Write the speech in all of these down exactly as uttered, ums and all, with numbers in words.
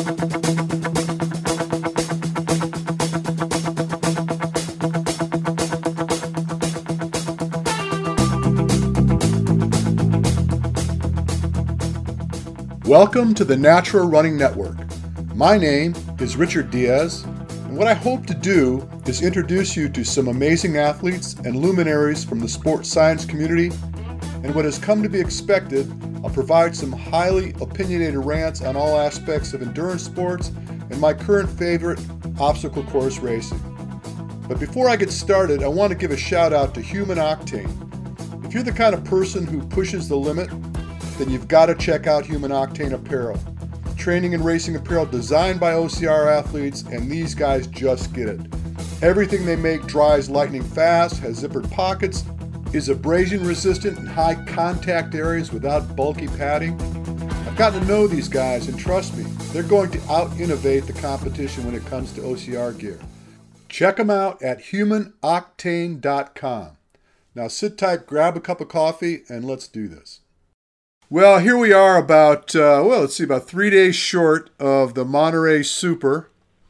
Welcome to the Natural Running Network. My name is Richard Diaz, and what I hope to do is introduce you to some amazing athletes and luminaries from the sports science community, and what has come to be expected, I'll provide some highly opinionated rants on all aspects of endurance sports and my current favorite, obstacle course racing. But before I get started, I want to give a shout out to Human Octane. If you're the kind of person who pushes the limit, then you've got to check out Human Octane Apparel. Training and racing apparel designed by O C R athletes, and these guys just get it. Everything they make dries lightning fast, has zippered pockets, is abrasion resistant in high contact areas without bulky padding. I've gotten to know these guys, and trust me, they're going to out-innovate the competition when it comes to O C R gear. Check them out at human octane dot com. Now sit tight, grab a cup of coffee, and let's do this. Well, here we are about, uh, well, let's see, about three days short of the Monterey Super.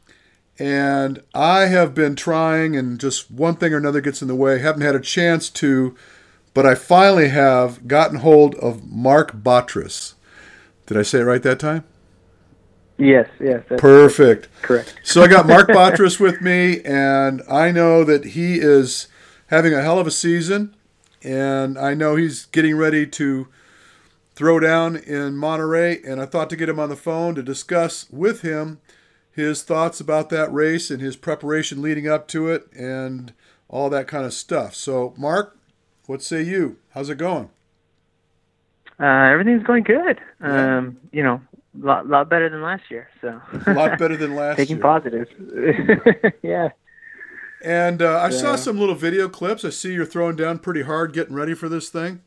And I have been trying, and just one thing or another gets in the way. Haven't had a chance to, but I finally have gotten hold of Mark Batres. Did I say it right that time? Yes, yes. That's Perfect. Correct. So I got Mark Batres with me, and I know that he is having a hell of a season. And I know he's getting ready to throw down in Monterey, and I thought to get him on the phone to discuss with him his thoughts about that race and his preparation leading up to it and all that kind of stuff. So, Mark, what say you? How's it going? Uh, everything's going good. Yeah. Um, you know, a lot, lot better than last year. So A lot better than last Taking year. positives. Yeah. And uh, I yeah. saw some little video clips. I see you're throwing down pretty hard getting ready for this thing.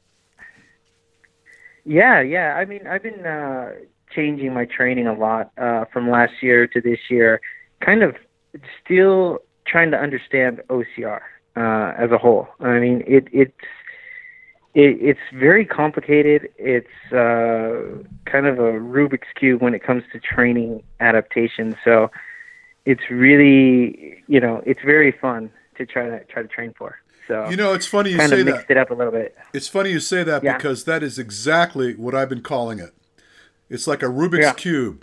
Yeah, yeah. I mean, I've been uh, changing my training a lot uh, from last year to this year, kind of still trying to understand O C R uh, as a whole. I mean, it, it's it, it's very complicated. It's uh, kind of a Rubik's Cube when it comes to training adaptation. So it's really, you know, it's very fun to try to try to train for. So you know, it's funny you kind say of mixed that. it up a little bit. It's funny you say that Yeah. because that is exactly what I've been calling it. It's like a Rubik's Yeah. Cube.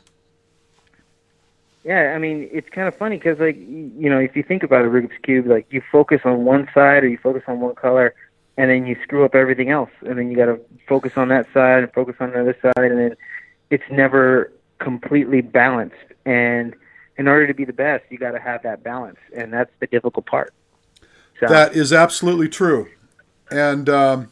Yeah, I mean, it's kind of funny because, like, you know, if you think about a Rubik's Cube, like, you focus on one side or you focus on one color, and then you screw up everything else. And then you got to focus on that side and focus on the other side, and then it's never completely balanced. And in order to be the best, you got to have that balance, and that's the difficult part. So, That is absolutely true. And um,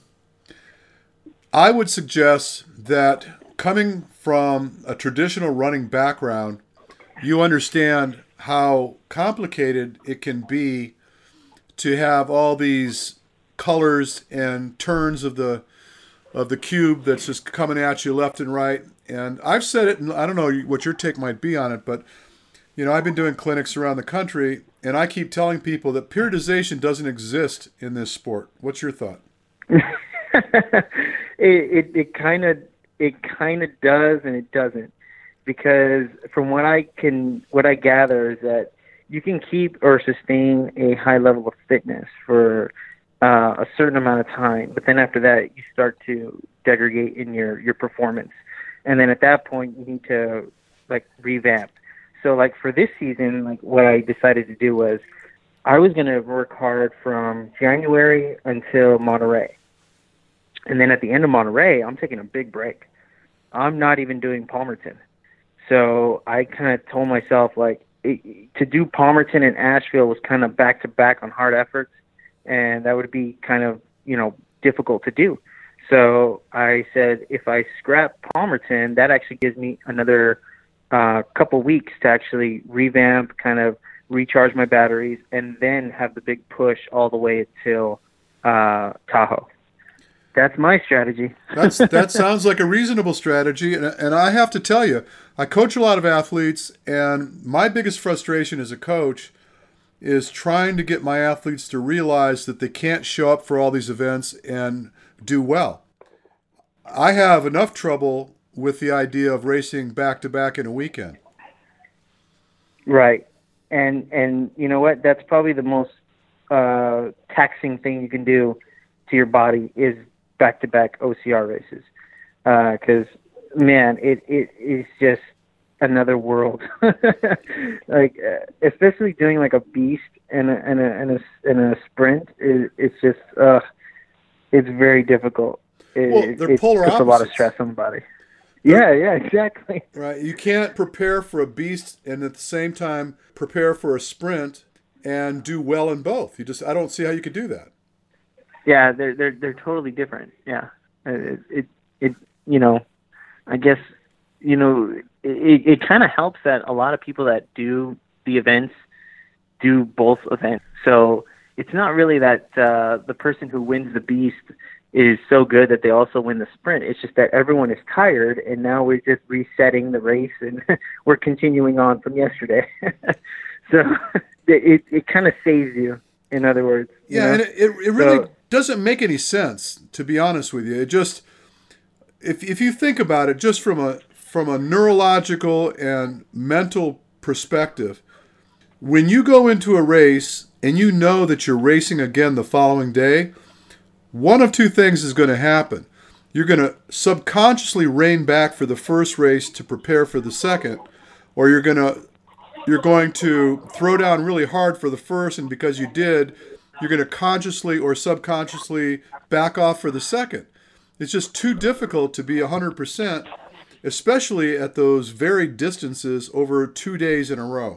I would suggest that coming from a traditional running background, you understand how complicated it can be to have all these colors and turns of the of the cube that's just coming at you left and right. And I've said it, and I don't know what your take might be on it, but you know, I've been doing clinics around the country, and I keep telling people that periodization doesn't exist in this sport. What's your thought? it it it kind of it kind of does and it doesn't, because from what I can what I gather is that you can keep or sustain a high level of fitness for uh, a certain amount of time, but then after that you start to degrade in your your performance, and then at that point you need to like revamp. So like for this season, like what I decided to do was I was going to work hard from January until Monterey. And then at the end of Monterey, I'm taking a big break. I'm not even doing Palmerton. So I kind of told myself, like, it, to do Palmerton and Asheville was kind of back-to-back on hard efforts, and that would be kind of, you know, difficult to do. So I said, if I scrap Palmerton, that actually gives me another uh, couple weeks to actually revamp, kind of recharge my batteries, and then have the big push all the way till uh, Tahoe. That's my strategy. That's that sounds like a reasonable strategy, and and I have to tell you, I coach a lot of athletes, and my biggest frustration as a coach is trying to get my athletes to realize that they can't show up for all these events and do well. I have enough trouble with the idea of racing back to back in a weekend. Right. And and you know what? That's probably the most uh, taxing thing you can do to your body is back-to-back O C R races. Because uh, man, it it is just another world. Like uh, especially doing like a beast and a and a and a, and a sprint is it's just uh, it's very difficult. It, Well, they're it polar puts a lot of opposites. stress on the body. Yeah, yeah, exactly. Right. You can't prepare for a beast and at the same time prepare for a sprint and do well in both. You just I don't see how you could do that. Yeah, they're they're they're totally different. Yeah, it it, it you know, I guess you know it it kind of helps that a lot of people that do the events do both events. So it's not really that uh, the person who wins the beast is so good that they also win the sprint. It's just that everyone is tired, and now we're just resetting the race, and we're continuing on from yesterday. So it it kind of saves you, in other words. you Yeah, know? and it, it, it really So- doesn't make any sense, to be honest with you. It just if if you think about it just from a from a neurological and mental perspective, when you go into a race and you know that you're racing again the following day, one of two things is going to happen. You're going to subconsciously rein back for the first race to prepare for the second, or you're going to you're going to throw down really hard for the first, and because you did, you're going to consciously or subconsciously back off for the second. It's just too difficult to be one hundred percent, especially at those varied distances over two days in a row.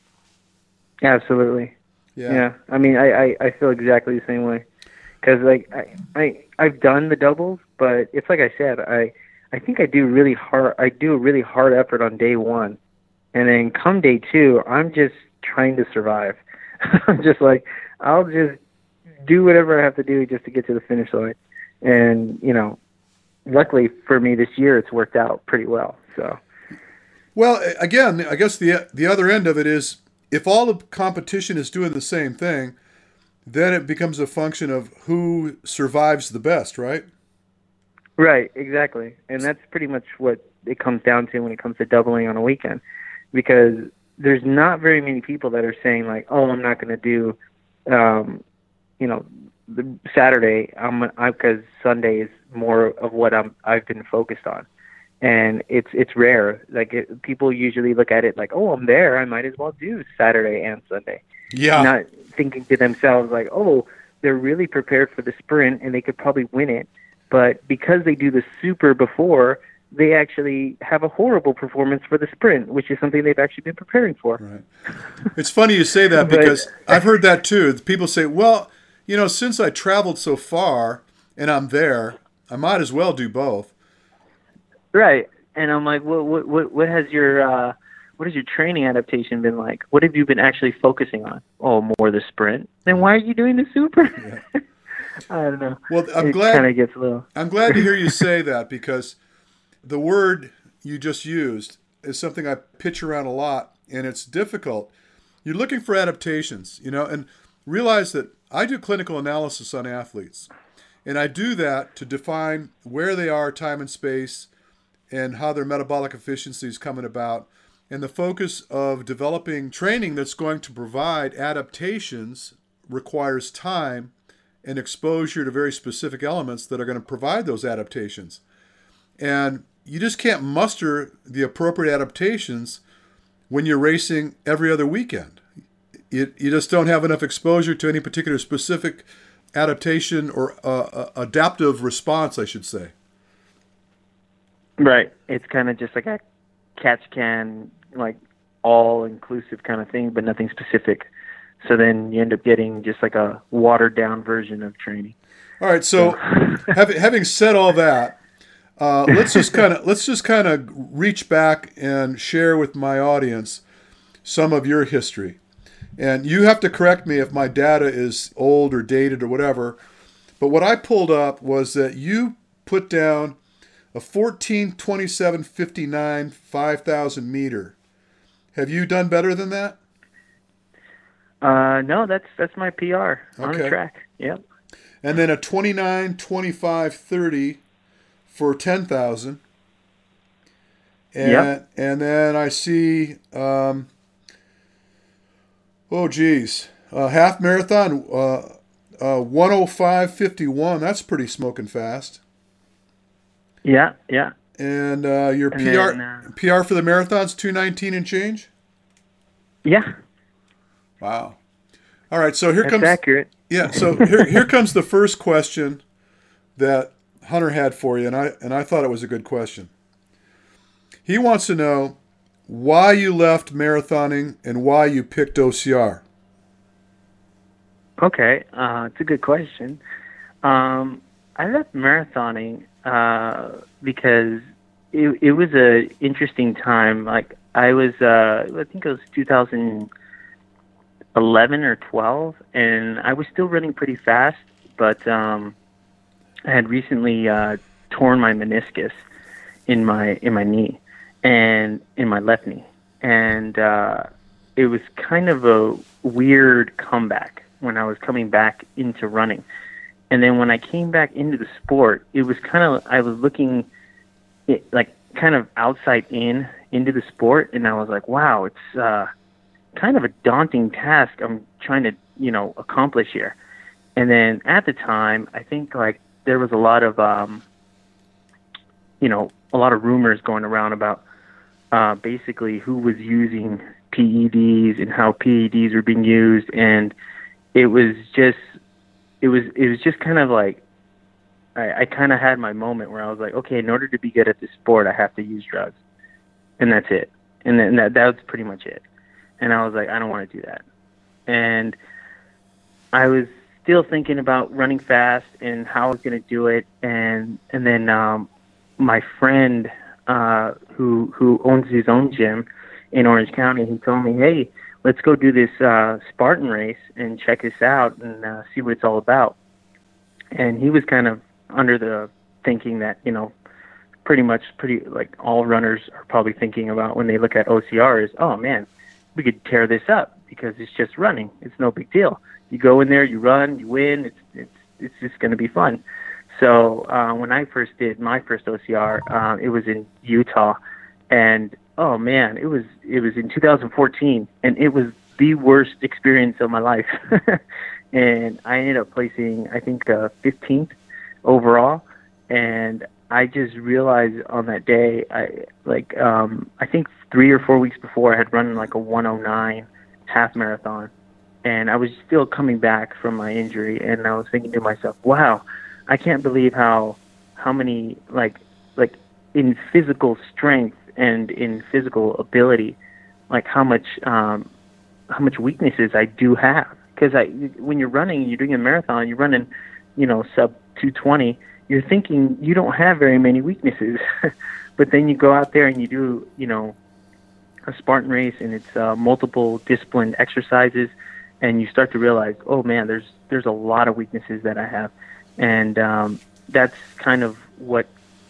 Absolutely. Yeah. Yeah. I mean, I, I, I feel exactly the same way. Because, like, I, I, I've done the doubles, but it's like I said, I, I think I do really hard, I do a really hard effort on day one. And then come day two, I'm just trying to survive. I'm just like, I'll just do whatever I have to do just to get to the finish line. And, you know, luckily for me this year, it's worked out pretty well. So, Well, again, I guess the the other end of it is if all the competition is doing the same thing, then it becomes a function of who survives the best, right? right, exactly. And that's pretty much what it comes down to when it comes to doubling on a weekend. Because there's not very many people that are saying, like, oh, I'm not going to do, um, you know, the Saturday, I'm because Sunday is more of what I'm I've been focused on, and it's it's rare. Like it, people usually look at it like, oh, I'm there, I might as well do Saturday and Sunday. Yeah. Not thinking to themselves like, oh, they're really prepared for the sprint and they could probably win it, but because they do the super before, they actually have a horrible performance for the sprint, which is something they've actually been preparing for. Right. It's funny you say that But- because I've heard that too. People say, well, you know, since I traveled so far and I'm there, I might as well do both. Right. And I'm like, what what what, what has your uh, what has your training adaptation been like? What have you been actually focusing on? Oh, more the sprint. Then why are you doing the super? Yeah. I don't know. Well, I'm it glad kind of gets a little. I'm glad to hear you say that because the word you just used is something I pitch around a lot, and it's difficult. You're looking for adaptations, you know, and realize that I do clinical analysis on athletes, and I do that to define where they are, time and space, and how their metabolic efficiency is coming about. And the focus of developing training that's going to provide adaptations requires time and exposure to very specific elements that are going to provide those adaptations. And you just can't muster the appropriate adaptations when you're racing every other weekend. You, you just don't have enough exposure to any particular specific adaptation or uh, uh, adaptive response, I should say. Right. It's kind of just like a catch can, like all-inclusive kind of thing, but nothing specific. So then you end up getting just like a watered-down version of training. All right. So, having having said all that, uh, let's just kind of let's just kind of reach back and share with my audience some of your history. And you have to correct me if my data is old or dated or whatever. But what I pulled up was that you put down a fourteen twenty-seven fifty-nine five thousand meter. Have you done better than that? Uh, no, that's that's my P R on Okay. the track. Yep. And then a twenty-nine twenty-five thirty for ten thousand. And Yep. and then I see um, Oh, geez. Uh, half marathon, uh, uh, one oh five fifty-one. That's pretty smoking fast. Yeah, yeah. And uh, your And P R then, uh, P R for the marathon's two nineteen and change? Yeah, Wow. All right, so here that's comes accurate. Yeah, so here here comes the first question that Hunter had for you, and I and I thought it was a good question. He wants to know why you left marathoning and why you picked O C R. Okay, uh, it's a good question. Um, I left marathoning uh, because it, it was a interesting time. Like I was, uh, I think it was two thousand eleven or twelve, and I was still running pretty fast, but um, I had recently uh, torn my meniscus in my in my knee and in my left knee, and uh, it was kind of a weird comeback when I was coming back into running. And then when I came back into the sport, it was kind of, I was looking it, like kind of outside in into the sport, and I was like, wow, it's uh, kind of a daunting task I'm trying to, you know, accomplish here. And then at the time, I think like there was a lot of, um, you know, a lot of rumors going around about uh, basically who was using P E Ds and how P E Ds were being used, and it was just, it was, it was just kind of like, I, I kind of had my moment where I was like, okay, in order to be good at this sport, I have to use drugs, and that's it. And then that, that was pretty much it. And I was like, I don't want to do that. And I was still thinking about running fast and how I was going to do it. And, and then, um, my friend, uh, who, who owns his own gym in Orange County, he told me, hey, let's go do this uh, Spartan race and check this out and uh, see what it's all about. And he was kind of under the thinking that, you know, pretty much pretty like all runners are probably thinking about when they look at O C R is, oh man, we could tear this up because it's just running. It's no big deal. You go in there, you run, you win. It's it's it's just going to be fun. So uh, when I first did my first O C R, uh, it was in Utah, and oh man, it was it was in two thousand fourteen, and it was the worst experience of my life. And I ended up placing, I think, uh, fifteenth overall, and I just realized on that day, I like um, I think three or four weeks before, I had run like a one oh nine half marathon, and I was still coming back from my injury, and I was thinking to myself, wow, I can't believe how how many like like in physical strength and in physical ability, like how much um, how much weaknesses I do have. Because I, when you're running, you're doing a marathon, you're running, you know, sub two twenty. You're thinking you don't have very many weaknesses, but then you go out there and you do, you know, a Spartan race, and it's uh, multiple disciplined exercises, and you start to realize, oh man, there's there's a lot of weaknesses that I have, and um, that's kind of what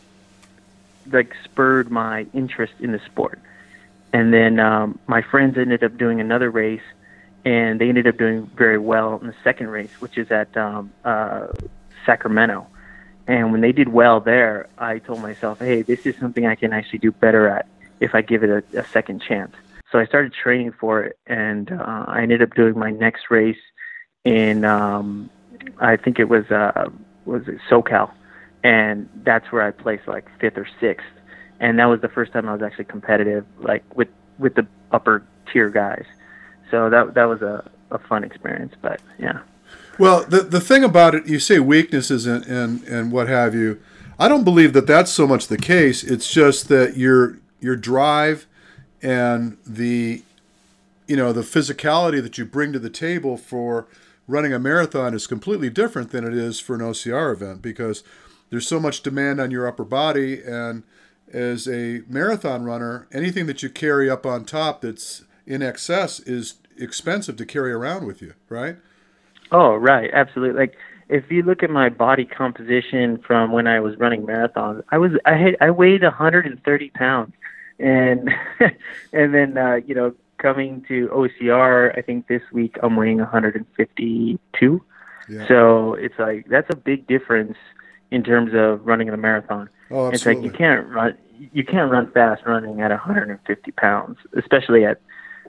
like spurred my interest in the sport. And then um, my friends ended up doing another race, and they ended up doing very well in the second race, which is at um, uh, Sacramento. And when they did well there, I told myself, hey, this is something I can actually do better at if I give it a, a second chance. So I started training for it, and uh, I ended up doing my next race in, um, I think it was, uh, was it SoCal, and that's where I placed like fifth or sixth. And that was the first time I was actually competitive, like with, with the upper tier guys. So that that was a, a fun experience, but yeah. Well, the the thing about it, you say weaknesses and, and, and what have you. I don't believe that that's so much the case. It's just that your your drive and the you know the physicality that you bring to the table for running a marathon is completely different than it is for an O C R event, because there's so much demand on your upper body, and as a marathon runner, anything that you carry up on top that's in excess is expensive to carry around with you, right? Oh, right, absolutely. Like if you look at my body composition from when I was running marathons, I was I had I weighed one hundred thirty pounds, and and then uh, you know coming to O C R, I think this week I'm weighing one hundred fifty-two. Yeah. So it's like that's a big difference in terms of running a marathon. Oh, absolutely. It's like you can't run you can't run fast running at one hundred fifty pounds, especially at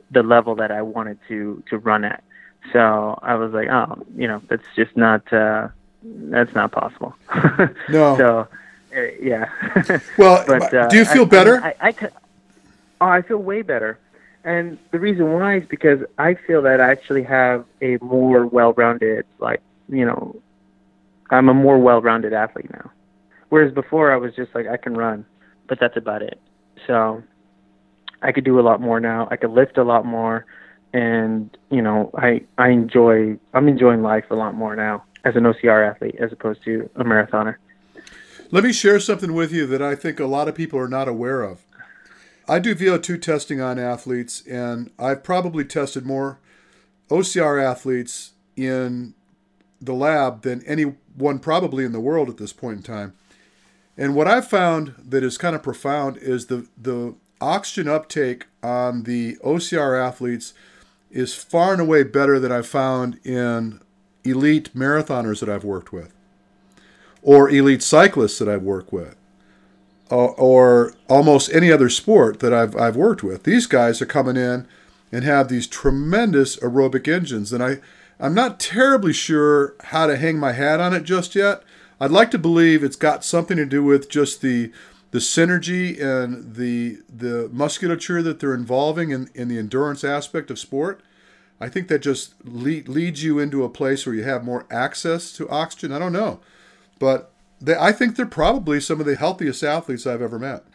the level that I wanted to to run at. So I was like, oh, you know, that's just not uh, that's not possible. No. So uh, yeah. Well, but uh, do you feel I, better? I, I, I, oh, I feel way better. And the reason why is because I feel that I actually have a more well-rounded, like, you know, I'm a more well-rounded athlete now. Whereas before I was just like, I can run, but that's about it. So I could do a lot more now. I could lift a lot more. And, you know, I, I enjoy, I'm enjoying life a lot more now as an O C R athlete as opposed to a marathoner. Let me share something with you that I think a lot of people are not aware of. I do V O two testing on athletes, and I've probably tested more O C R athletes in the lab than anyone probably in the world at this point in time. And what I've found that is kind of profound is the, the oxygen uptake on the O C R athletes is far and away better than I've found in elite marathoners that I've worked with, or elite cyclists that I've worked with, or, or almost any other sport that I've I've worked with. These guys are coming in and have these tremendous aerobic engines, and I, I'm not terribly sure how to hang my hat on it just yet. I'd like to believe it's got something to do with just the the synergy and the the musculature that they're involving in, in the endurance aspect of sport. I think that just lead, leads you into a place where you have more access to oxygen. I don't know. But they, I think they're probably some of the healthiest athletes I've ever met.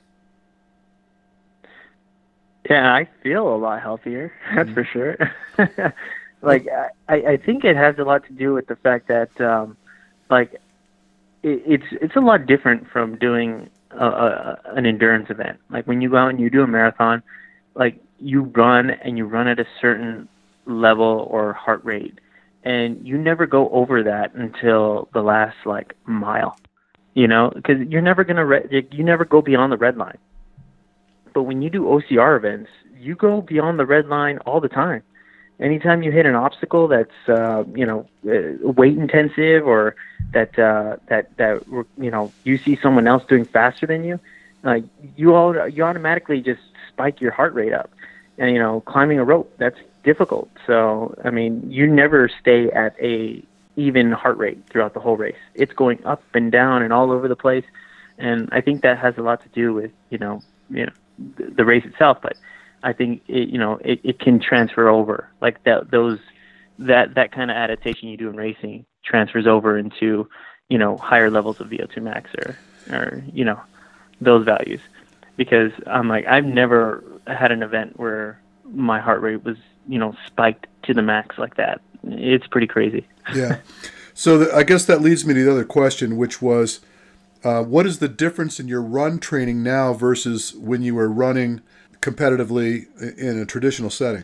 Yeah, I feel a lot healthier, that's mm-hmm. for sure. Like, I, I think it has a lot to do with the fact that, um, like, it, it's it's a lot different from doing a, a, an endurance event. Like, when you go out and you do a marathon, like, you run and you run at a certain level or heart rate, and you never go over that until the last, like, mile, you know, because you're never going to, re- you never go beyond the red line. But when you do O C R events, you go beyond the red line all the time. Anytime you hit an obstacle that's, uh, you know, weight intensive, or that, uh, that, that, you know, you see someone else doing faster than you, like, you all, you automatically just spike your heart rate up. And, you know, climbing a rope, that's difficult. So, I mean, you never stay at a even heart rate throughout the whole race. It's going up and down and all over the place. And I think that has a lot to do with, you know, you know, the, the race itself. But I think it, you know, it, it can transfer over, like that, those, that, that kind of adaptation you do in racing transfers over into, you know, higher levels of V O two max, or, or, you know, those values. Because I'm like, I've never had an event where my heart rate was, you know, spiked to the max like that. It's pretty crazy. Yeah. So the, I guess that leads me to the other question, which was, uh, what is the difference in your run training now versus when you were running competitively in a traditional setting?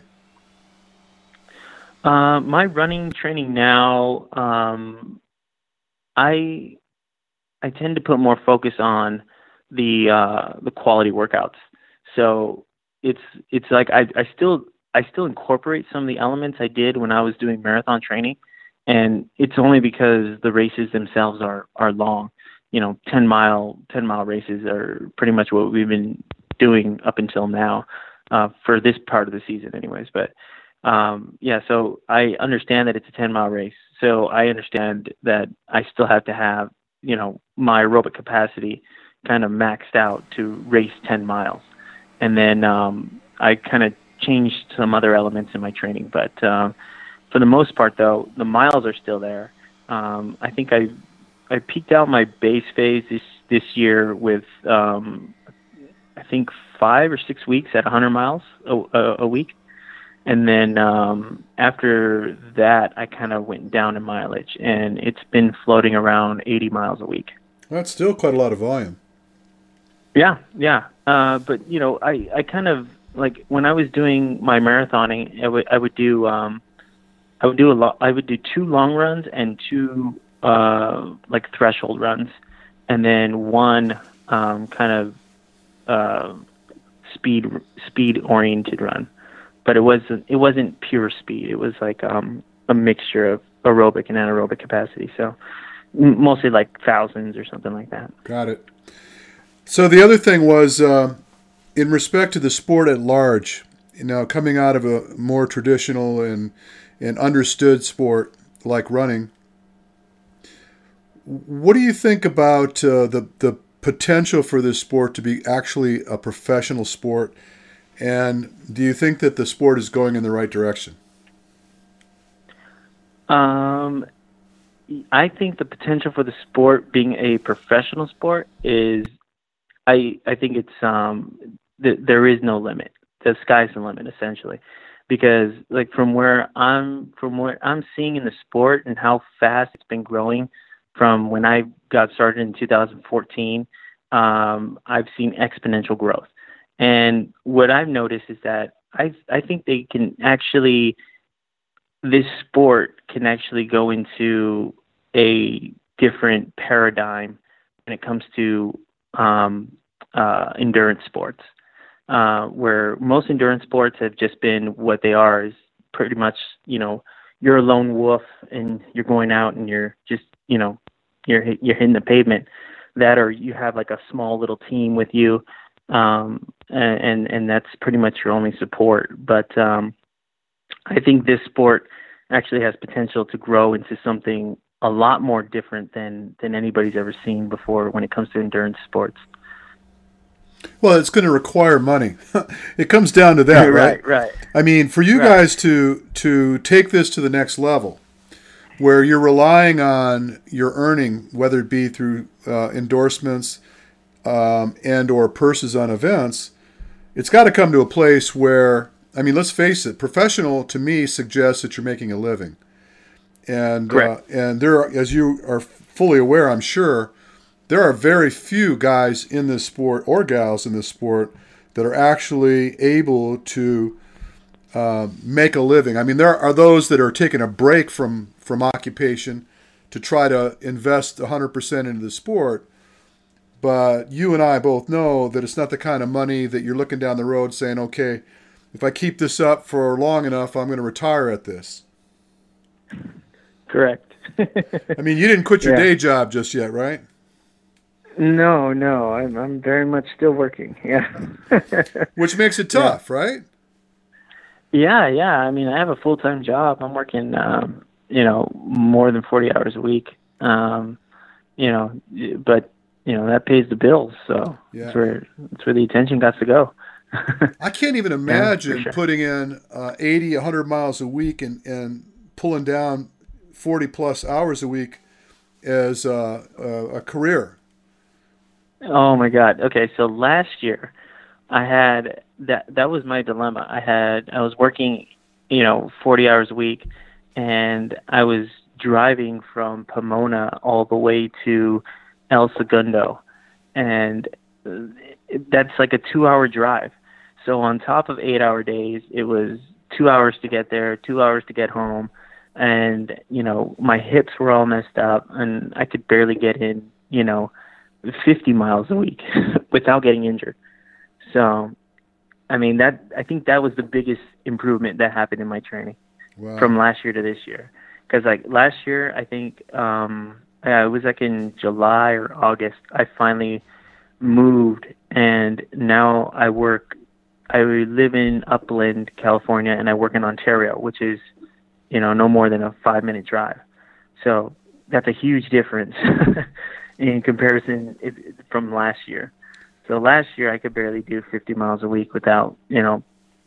Uh, my running training now, um, I I tend to put more focus on the uh, the quality workouts. So it's it's like I I still I still incorporate some of the elements I did when I was doing marathon training, and it's only because the races themselves are are long. You know, ten mile races are pretty much what we've been doing up until now, uh, for this part of the season anyways. But, um, yeah, so I understand that it's a ten mile race. So I understand that I still have to have, you know, my aerobic capacity kind of maxed out to race ten miles. And then, um, I kind of changed some other elements in my training, but, um, for the most part though, the miles are still there. Um, I think I, I peaked out my base phase this, this year with, um, I think five or six weeks at one hundred miles a, a, a week. And then um, after that, I kind of went down in mileage, and it's been floating around eighty miles a week. That's still quite a lot of volume. Yeah, yeah. Uh, but, you know, I, I kind of, like, when I was doing my marathoning, I would, I would do, um, I would do a lot, I would do two long runs and two, uh, like, threshold runs, and then one um, kind of, Uh, speed speed oriented run, but it wasn't it wasn't pure speed. It was like um, a mixture of aerobic and anaerobic capacity. So m- mostly like thousands or something like that. Got it. So the other thing was, uh, in respect to the sport at large, you know, coming out of a more traditional and and understood sport like running, what do you think about uh, the the potential for this sport to be actually a professional sport? And do you think that the sport is going in the right direction? Um, I think the potential for the sport being a professional sport is, I I think it's um th- there is no limit. The sky's the limit, essentially, because like from where I'm from what I'm seeing in the sport and how fast it's been growing from when I got started in two thousand fourteen, um, I've seen exponential growth. And what I've noticed is that I I think they can actually, this sport can actually go into a different paradigm when it comes to um, uh, endurance sports, uh, where most endurance sports have just been what they are, is pretty much, you know, you're a lone wolf and you're going out and you're just, you know, you're you're hitting the pavement. That, or you have like a small little team with you. Um, and, and that's pretty much your only support. But, um, I think this sport actually has potential to grow into something a lot more different than, than anybody's ever seen before when it comes to endurance sports. Well, it's going to require money. It comes down to that, right? Right, right. I mean, for you right. guys to, to take this to the next level, where you're relying on your earning, whether it be through uh, endorsements, Um, and or purses on events, it's got to come to a place where, I mean, let's face it, professional to me suggests that you're making a living. And uh, and there are, as you are fully aware, I'm sure, there are very few guys in this sport or gals in this sport that are actually able to uh, make a living. I mean, there are those that are taking a break from, from occupation to try to invest one hundred percent into the sport. But you and I both know that it's not the kind of money that you're looking down the road saying, okay, if I keep this up for long enough, I'm going to retire at this. Correct. I mean, you didn't quit your yeah. day job just yet, right? No, no, I'm I'm very much still working. Yeah. Which makes it tough, yeah. right? Yeah, yeah. I mean, I have a full-time job. I'm working, um, you know, more than forty hours a week. Um, you know, but you know, that pays the bills, so yeah. that's where that's where the attention got to go. I can't even imagine yeah, sure. putting in uh, eighty, one hundred miles a week and, and pulling down forty plus hours a week as uh, a, a career. Oh my God. Okay, so last year I had that. That was my dilemma. I had I was working, you know, forty hours a week, and I was driving from Pomona all the way to El Segundo, and that's like a two-hour drive. So on top of eight-hour days, it was two hours to get there, two hours to get home, and you know my hips were all messed up, and I could barely get in, you know, fifty miles a week without getting injured. So, I mean that I think that was the biggest improvement that happened in my training wow. from last year to this year. Because like last year, I think. Um, Yeah, it was like in July or August, I finally moved, and now I work, I live in Upland, California, and I work in Ontario, which is, you know, no more than a five-minute drive. So that's a huge difference in comparison from last year. So last year, I could barely do fifty miles a week without, you know,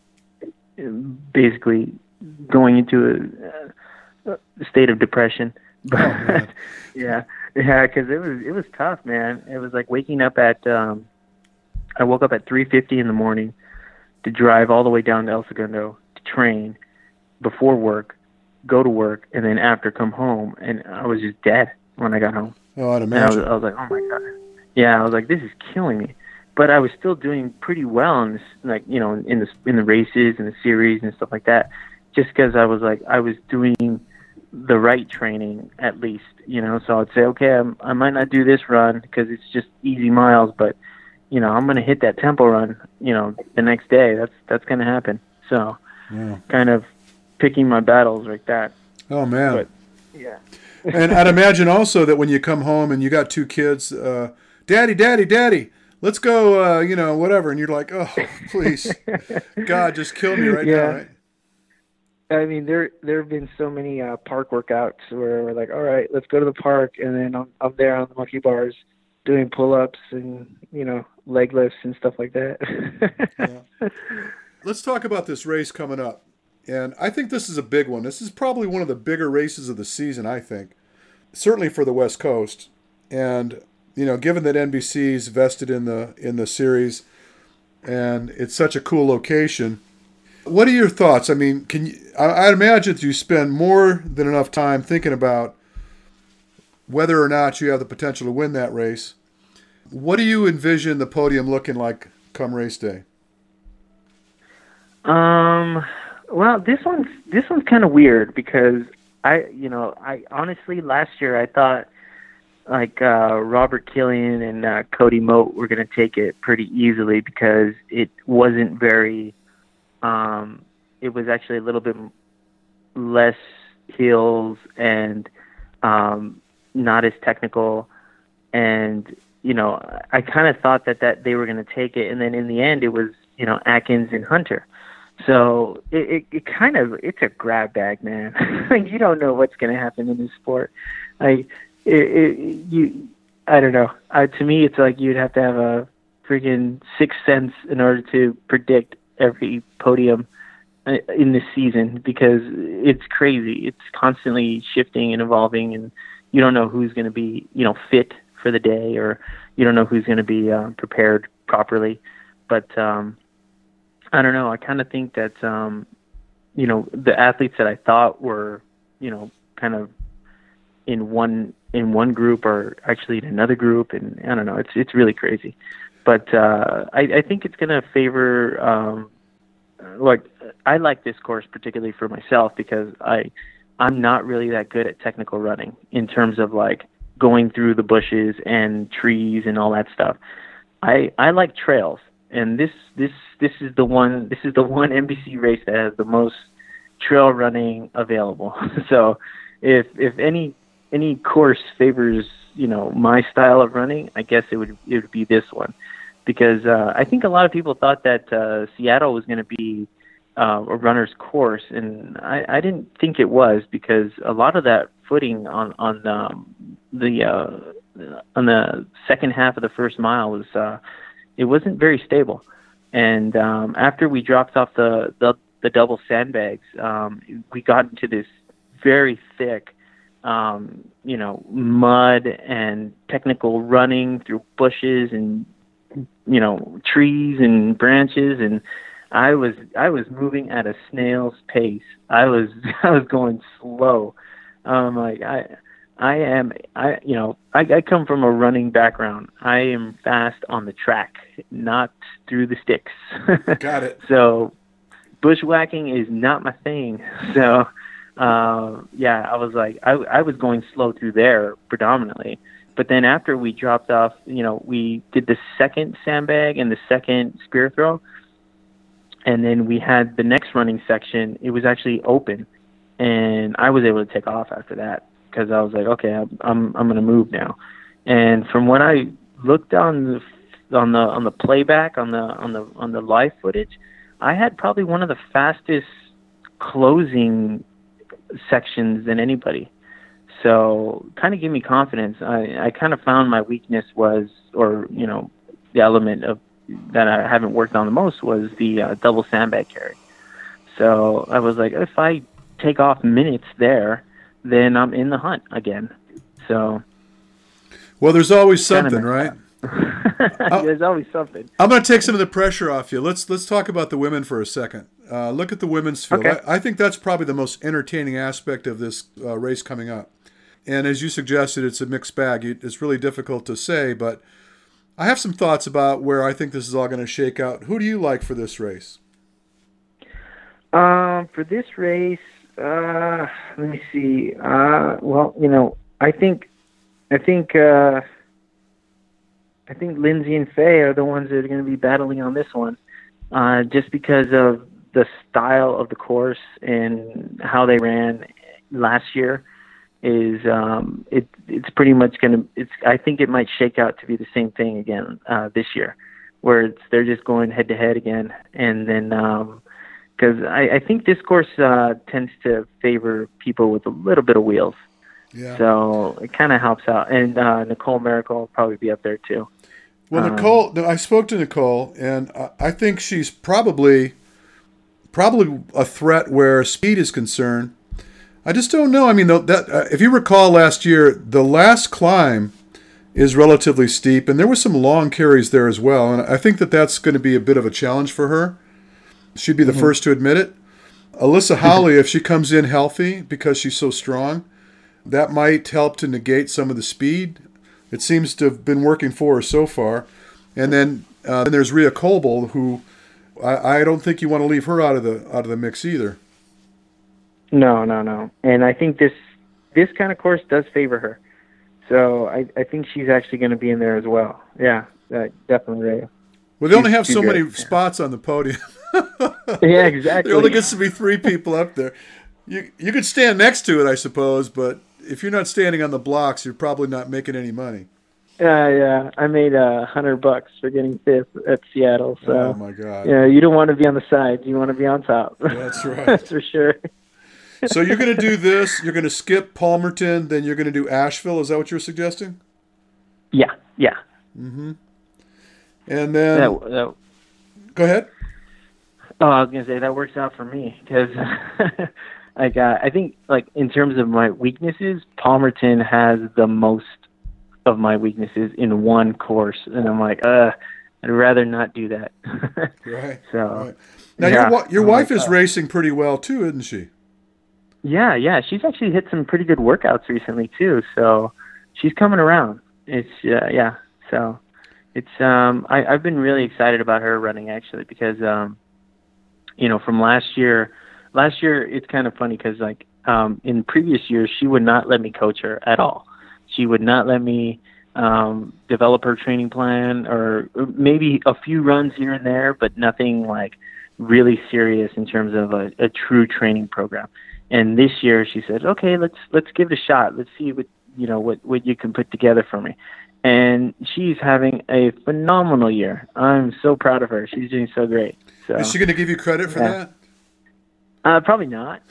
basically going into a, a state of depression. But oh, yeah, yeah, because it was it was tough, man. It was like waking up at um, I woke up at three fifty in the morning to drive all the way down to El Segundo to train before work, go to work, and then after come home, and I was just dead when I got home. Oh, I'd imagine. And I was, I was like, oh my God, yeah, I was like, this is killing me. But I was still doing pretty well in this, like you know, in the in the races and the series and stuff like that, just because I was like I was doing the right training at least, you know, so I'd say, okay, I'm, I might not do this run because it's just easy miles, but, you know, I'm going to hit that tempo run, you know, the next day. That's, that's going to happen. So yeah. kind of picking my battles like that. Oh man. But, yeah. And I'd imagine also that when you come home and you got two kids, uh, daddy, daddy, daddy, let's go, uh, you know, whatever. And you're like, oh, please, God, just kill me right yeah. now, right? I mean, there there have been so many uh, park workouts where we're like, all right, let's go to the park, and then I'm I'm there on the monkey bars doing pull-ups and, you know, leg lifts and stuff like that. Yeah. Let's talk about this race coming up. And I think this is a big one. This is probably one of the bigger races of the season, I think. Certainly for the West Coast. And, you know, given that N B C's vested in the in the series and it's such a cool location, what are your thoughts? I mean, can you I, I imagine that you spend more than enough time thinking about whether or not you have the potential to win that race. What do you envision the podium looking like come race day? Um, well, this one's this one's kind of weird because I, you know, I honestly last year I thought like uh, Robert Killian and uh, Cody Moat were going to take it pretty easily because it wasn't very. Um, it was actually a little bit less hills and um, not as technical, and you know, I kind of thought that that they were going to take it, and then in the end, it was you know Atkins and Hunter. So it, it, it kind of, it's a grab bag, man. Like, you don't know what's going to happen in this sport. Like, it, it, you, I don't know. Uh, to me, it's like you'd have to have a freaking sixth sense in order to predict every podium in this season because it's crazy. It's constantly shifting and evolving, and you don't know who's going to be, you know, fit for the day, or you don't know who's going to be uh, prepared properly. But, um, I don't know. I kind of think that, um, you know, the athletes that I thought were, you know, kind of in one in one group are actually in another group, and I don't know. It's it's really crazy, but uh, I, I think it's going to favor. Um, like I like this course particularly for myself because I I'm not really that good at technical running in terms of like going through the bushes and trees and all that stuff. I I like trails. And this this this is the one this is the one N B C race that has the most trail running available. So if if any any course favors you know my style of running, I guess it would it would be this one, because uh, I think a lot of people thought that uh, Seattle was going to be uh, a runner's course, and I, I didn't think it was because a lot of that footing on on um, the uh, on the second half of the first mile was. Uh, It wasn't very stable, and um, after we dropped off the the, the double sandbags, um, we got into this very thick, um, you know, mud and technical running through bushes and you know trees and branches, and I was I was moving at a snail's pace. I was I was going slow. Um, like I. I am, I you know, I, I come from a running background. I am fast on the track, not through the sticks. Got it. So bushwhacking is not my thing. So, uh, yeah, I was like, I, I was going slow through there predominantly. But then after we dropped off, you know, we did the second sandbag and the second spear throw. And then we had the next running section. It was actually open. And I was able to take off after that. Because I was like, okay, I'm I'm, I'm going to move now, and from what I looked on the on the on the playback on the on the on the live footage, I had probably one of the fastest closing sections than anybody. So, kind of gave me confidence. I I kind of found my weakness was, or you know, the element of that I haven't worked on the most was the uh, double sandbag carry. So I was like, if I take off minutes there, then I'm in the hunt again. So, well, there's always something, right? There's always something. I'm going to take some of the pressure off you. Let's let's talk about the women for a second. Uh, look at the women's field. Okay. I, I think that's probably the most entertaining aspect of this uh, race coming up. And as you suggested, it's a mixed bag. It's really difficult to say, but I have some thoughts about where I think this is all going to shake out. Who do you like for this race? Um, for this race, uh, let me see. Uh, well, you know, I think, I think, uh, I think Lindsay and Faye are the ones that are going to be battling on this one, uh, just because of the style of the course and how they ran last year. is um, it it's pretty much going to it's I think it might shake out to be the same thing again uh, this year, where it's they're just going head to head again, and then because um, I, I think this course uh, tends to favor people with a little bit of wheels. Yeah. So it kind of helps out, and uh, Nicole Miracle will probably be up there too. Well, um, Nicole, I spoke to Nicole, and I think she's probably probably a threat where speed is concerned. I just don't know. I mean, that uh, if you recall last year, the last climb is relatively steep, and there were some long carries there as well. And I think that that's going to be a bit of a challenge for her. She'd be the mm-hmm. first to admit it. Alyssa Hawley, if she comes in healthy because she's so strong, that might help to negate some of the speed. It seems to have been working for her so far. And then uh, then there's Rhea Colbold, who I, I don't think you want to leave her out of the out of the mix either. No, no, no. And I think this this kind of course does favor her. So I, I think she's actually going to be in there as well. Yeah, uh, definitely Rhea. Well, they only have so many spots on the podium. Yeah, exactly. There only gets to be three people up there. You you could stand next to it, I suppose, but if you're not standing on the blocks, you're probably not making any money. Yeah, uh, yeah. I made a uh, hundred bucks for getting fifth at Seattle. So, oh my God! Yeah, you don't want to be on the side. You want to be on top. That's right. That's for sure. So you're going to do this. You're going to skip Palmerton, then you're going to do Asheville. Is that what you're suggesting? Yeah, yeah. Mm-hmm. And then that, that, go ahead. Oh, I was going to say that works out for me because. Like, uh, I think, like, in terms of my weaknesses, Palmerton has the most of my weaknesses in one course. And I'm like, uh, I'd rather not do that. Right. So, right. Now, yeah, your, your wife like, is uh, racing pretty well, too, isn't she? Yeah, yeah. She's actually hit some pretty good workouts recently, too. So she's coming around. It's, uh, yeah. So it's, um, I, I've been really excited about her running, actually, because, um, you know, from last year, Last year, it's kind of funny because, like, um, in previous years, she would not let me coach her at all. She would not let me um, develop her training plan, or maybe a few runs here and there, but nothing, like, really serious in terms of a, a true training program. And this year, she said, "Okay, let's let's give it a shot. Let's see what you know what, what you can put together for me." And she's having a phenomenal year. I'm so proud of her. She's doing so great. So, is she going to give you credit for yeah. that? Uh, probably not.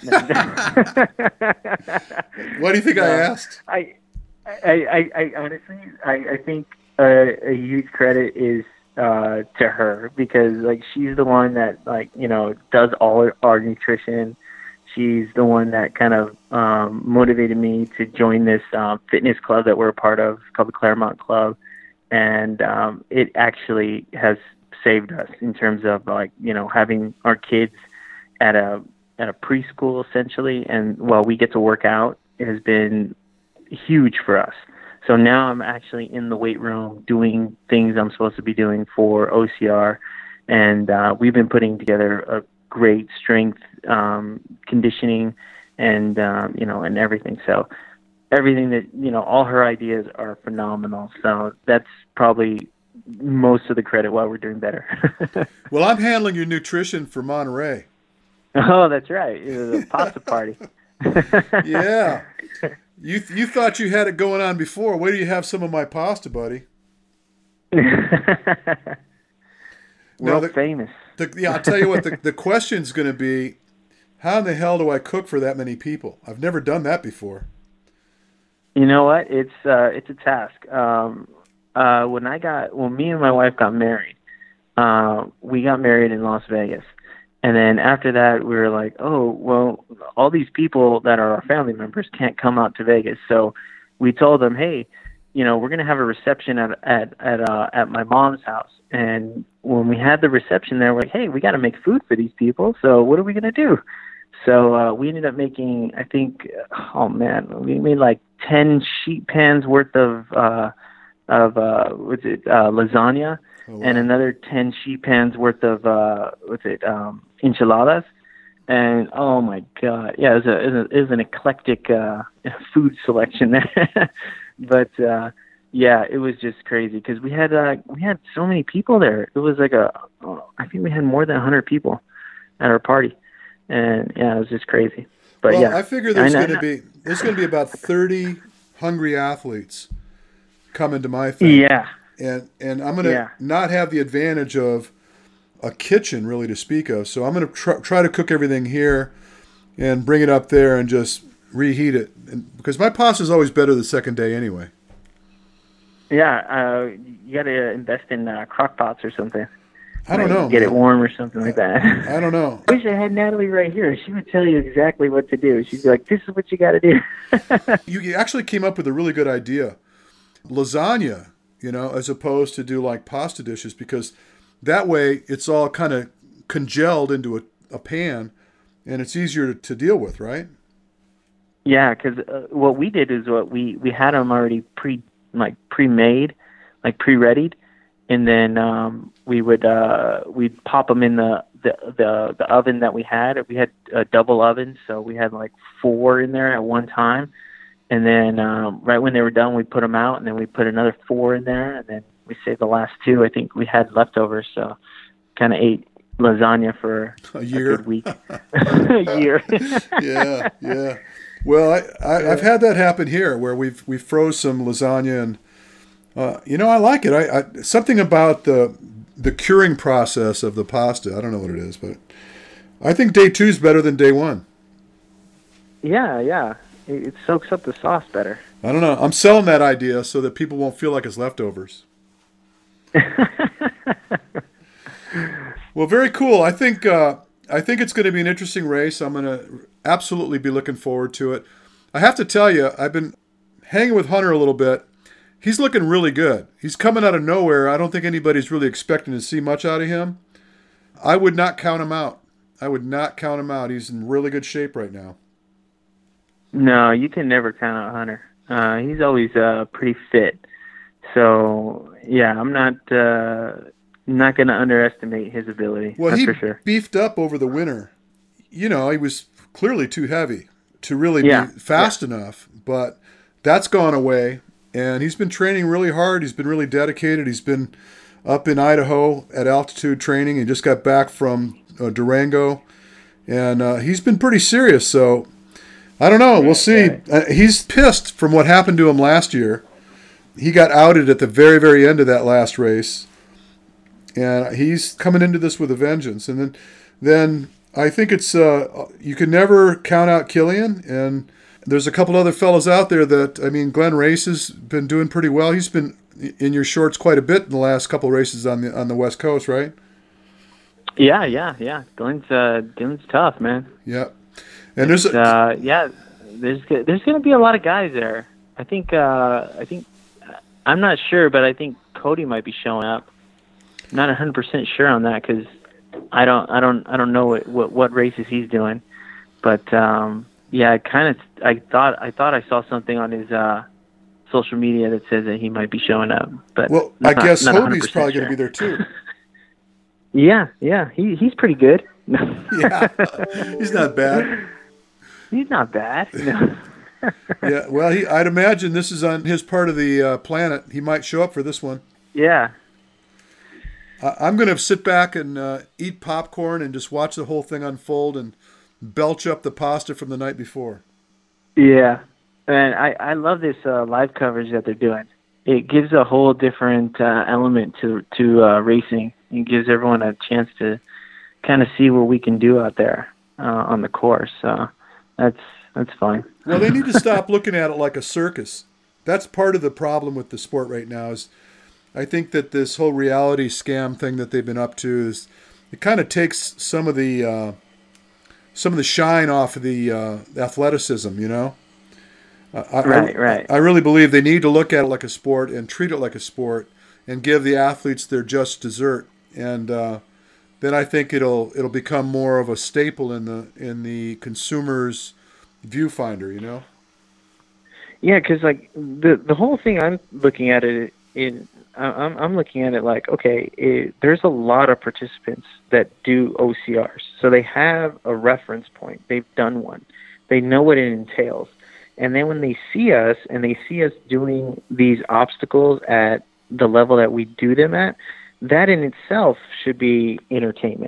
Why do you think no. I asked? I, I, I, I honestly, I, I think uh, a huge credit is uh, to her because, like, she's the one that, like, you know, does all our, our nutrition. She's the one that kind of um, motivated me to join this um, fitness club that we're a part of, called the Claremont Club, and um, it actually has saved us in terms of, like, you know, having our kids at a at a preschool essentially, and while we get to work out, it has been huge for us. So now I'm actually in the weight room doing things I'm supposed to be doing for O C R, and uh, we've been putting together a great strength um, conditioning and um, you know and everything. So everything that you know, all her ideas are phenomenal. So that's probably most of the credit why we're doing better. Well, I'm handling your nutrition for Monterey. Oh, that's right. It was a pasta party. Yeah. You you thought you had it going on before. Wait till you have some of my pasta, buddy. World the, famous. The, yeah, I'll tell you what, the, the question's going to be, how in the hell do I cook for that many people? I've never done that before. You know what? It's uh, it's a task. Um, uh, when I got, when me and my wife got married, uh, we got married in Las Vegas. And then after that, we were like, oh, well, all these people that are our family members can't come out to Vegas. So we told them, hey, you know, we're going to have a reception at at at, uh, at my mom's house. And when we had the reception there, we're like, hey, we got to make food for these people. So what are we going to do? So uh, we ended up making, I think, oh, man, we made like ten sheet pans worth of, uh, of uh, what's it, uh, lasagna. Oh, wow. And another ten sheet pans worth of, uh, what's it, um, enchiladas. And, oh, my God. Yeah, it was, a, it was, a, it was an eclectic uh, food selection there. But, uh, yeah, it was just crazy because we had uh, we had so many people there. It was like a, I think we had more than one hundred people at our party. And, yeah, it was just crazy. But well, yeah, I figure there's going to be there's going to be about thirty hungry athletes coming to my thing. Yeah, and and I'm going to yeah. not have the advantage of a kitchen really to speak of. So I'm going to try, try to cook everything here and bring it up there and just reheat it. And because my pasta is always better the second day anyway. Yeah, uh, you got to invest in uh, crock pots or something. I don't Like, know. Get it warm or something like that. I don't know. I wish I had Natalie right here. She would tell you exactly what to do. She'd be like, this is what you got to do. You you actually came up with a really good idea. Lasagna, you know, as opposed to do like pasta dishes, because that way it's all kind of congealed into a, a pan and it's easier to, to deal with, right? Yeah, because uh, what we did is what we, we had them already pre like pre-made, like pre-readied, and then um, we would uh, we'd pop them in the, the, the, the oven that we had. We had a double oven, so we had like four in there at one time. And then um, right when they were done, we put them out, and then we put another four in there, and then we saved the last two. I think we had leftovers, so kind of ate lasagna for a year, a good week, a year. yeah, yeah. Well, I, I I've had that happen here where we've we froze some lasagna, and uh, you know I like it. I, I something about the the curing process of the pasta. I don't know what it is, but I think day two is better than day one. Yeah, yeah. It, it soaks up the sauce better. I don't know. I'm selling that idea so that people won't feel like it's leftovers. Well, very cool. I think uh, I think it's going to be an interesting race. I'm going to absolutely be looking forward to it. I have to tell you, I've been hanging with Hunter a little bit. He's looking really good. He's coming out of nowhere. I don't think anybody's really expecting to see much out of him. I would not count him out. I would not count him out. He's in really good shape right now. No, you can never count out Hunter. Uh, he's always uh, pretty fit. So, yeah, I'm not uh, not going to underestimate his ability. Well, that's he for sure. beefed up over the winter. You know, he was clearly too heavy to really Yeah. be fast Yeah. enough, but that's gone away. And he's been training really hard. He's been really dedicated. He's been up in Idaho at altitude training. He just got back from uh, Durango. And uh, he's been pretty serious. So, I don't know. We'll see. Right. Uh, he's pissed from what happened to him last year. He got outed at the very, very end of that last race. And he's coming into this with a vengeance. And then then I think it's uh, you can never count out Killian. And there's a couple other fellows out there that, I mean, Glenn Race has been doing pretty well. He's been in your shorts quite a bit in the last couple races on the on the West Coast, right? Yeah, yeah, yeah. Glenn's, uh, Glenn's tough, man. Yeah. And there's a, uh, yeah, there's there's going to be a lot of guys there. I think uh, I think I'm not sure, but I think Cody might be showing up. I'm not one hundred percent sure on that because I don't I don't I don't know what what, what races he's doing, but um, yeah, I kind of I thought I thought I saw something on his uh, social media that says that he might be showing up. But well, not, I guess not Hobie's probably sure. going to be there too. Yeah, yeah, he he's pretty good. Yeah, he's not bad. He's not bad. No. Yeah, well, he, I'd imagine this is on his part of the uh, planet. He might show up for this one. Yeah. I, I'm going to sit back and uh, eat popcorn and just watch the whole thing unfold and belch up the pasta from the night before. Yeah, and I, I love this uh, live coverage that they're doing. It gives a whole different uh, element to to uh, racing. It gives everyone a chance to kind of see what we can do out there uh, on the course. So that's that's fine. Well, they need to stop looking at it like a circus. That's part of the problem with the sport right now. Is I think that this whole reality scam thing that they've been up to is it kind of takes some of the uh, some of the shine off of the uh, athleticism. You know. I, right, I, right. I really believe they need to look at it like a sport and treat it like a sport and give the athletes their just dessert. And uh, then I think it'll it'll become more of a staple in the in the consumer's viewfinder, you know. Yeah, because like the the whole thing, I'm looking at it in I'm I'm looking at it like, okay, it, there's a lot of participants that do O C Rs, so they have a reference point. They've done one. They know what it entails. And then when they see us and they see us doing these obstacles at the level that we do them at, that in itself should be entertainment.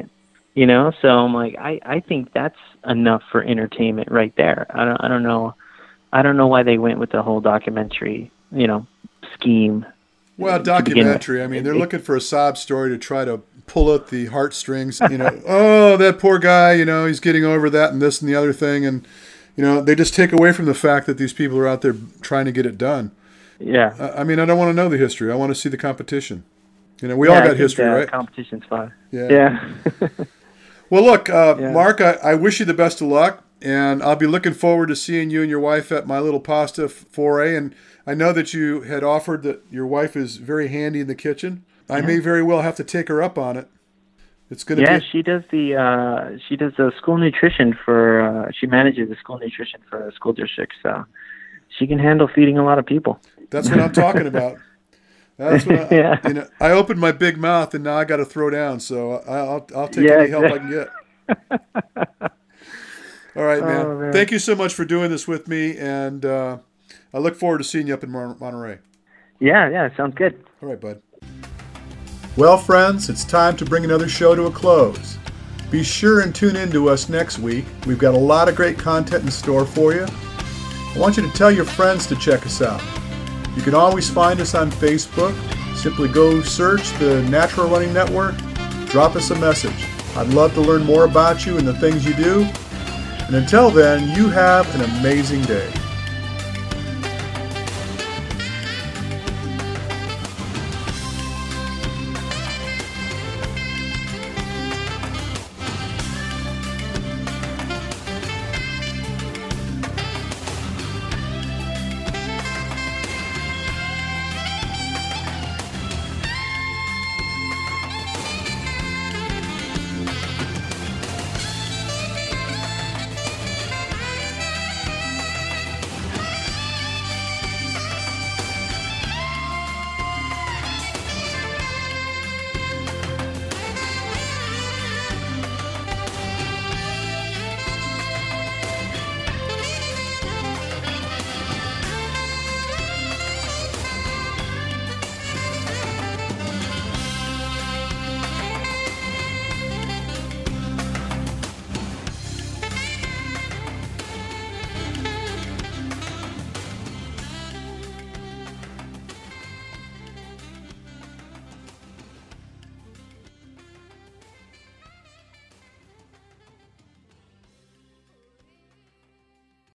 You know, so I'm like, I, I think that's enough for entertainment right there. I don't I don't know, I don't know why they went with the whole documentary, you know, scheme. Well, documentary. I mean, they're looking for a sob story to try to pull out the heartstrings. You know, oh, that poor guy. You know, he's getting over that and this and the other thing, and you know, they just take away from the fact that these people are out there trying to get it done. Yeah. I mean, I don't want to know the history. I want to see the competition. You know, we yeah, all got history, right? Competition's fun. Yeah. Yeah. Well, look, uh, yeah. Mark, I, I wish you the best of luck, and I'll be looking forward to seeing you and your wife at my little pasta foray. And I know that you had offered that your wife is very handy in the kitchen. I yeah. may very well have to take her up on it. It's going to yeah, be. she does the uh, she does the school nutrition for. Uh, she manages the school nutrition for a school district, so she can handle feeding a lot of people. That's what I'm talking about. That's what I, yeah. you know, I opened my big mouth and now I got to throw down. So I'll I'll take yeah, any help exactly. I can get. All right, man. Oh, man. Thank you so much for doing this with me, and uh, I look forward to seeing you up in Mon- Monterey. Yeah, yeah, sounds good. All right, bud. Well, friends, it's time to bring another show to a close. Be sure and tune in to us next week. We've got a lot of great content in store for you. I want you to tell your friends to check us out. You can always find us on Facebook. Simply go search the Natural Running Network. Drop us a message. I'd love to learn more about you and the things you do. And until then, you have an amazing day.